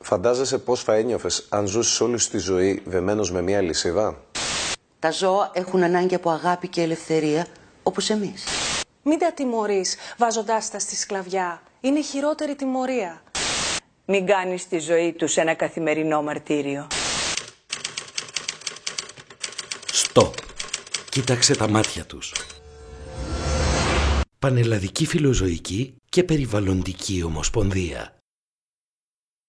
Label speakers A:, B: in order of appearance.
A: Φαντάζεσαι πώς θα ένιωθες αν ζούσες όλη σου τη ζωή δεμένος με μια αλυσίδα?
B: Τα ζώα έχουν ανάγκη από αγάπη και ελευθερία, όπως εμείς.
C: Μην τα τιμωρείς βάζοντάς τα στη σκλαβιά. Είναι χειρότερη τιμωρία.
D: Μην κάνεις τη ζωή τους ένα καθημερινό μαρτύριο.
E: Στοπ. Κοίταξε τα μάτια τους. Πανελλαδική Φιλοζωική και Περιβαλλοντική Ομοσπονδία.